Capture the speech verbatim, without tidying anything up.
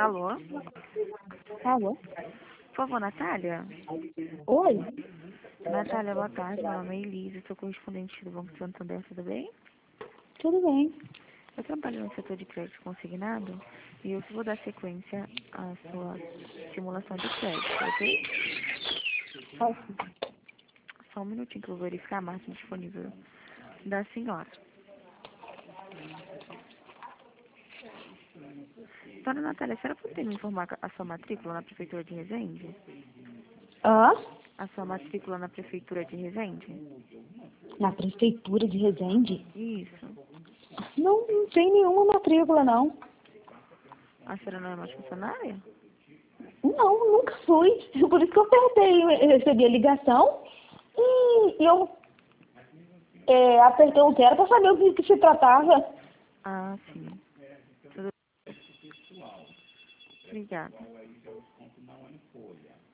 Alô? Alô? Por favor, Natália? Oi? Natália, boa tarde. Meu nome é Elisa, sou correspondente do Banco Santander, tudo bem? Tudo bem. Eu trabalho no setor de crédito consignado e eu vou dar sequência à sua simulação de crédito, ok? Só um minutinho que eu vou verificar a máquina disponível da senhora. Senhora Natália, a senhora poderia me informar a sua matrícula na Prefeitura de Resende? Hã? A sua matrícula na Prefeitura de Resende? Na prefeitura de Resende? Isso. Não, não tem nenhuma matrícula, não. A senhora não é mais funcionária? Não, nunca fui. Por isso que eu apertei, eu recebi a ligação e eu é, apertei o zero para saber o que, que se tratava. Ah, sim. Tudo. Obrigada.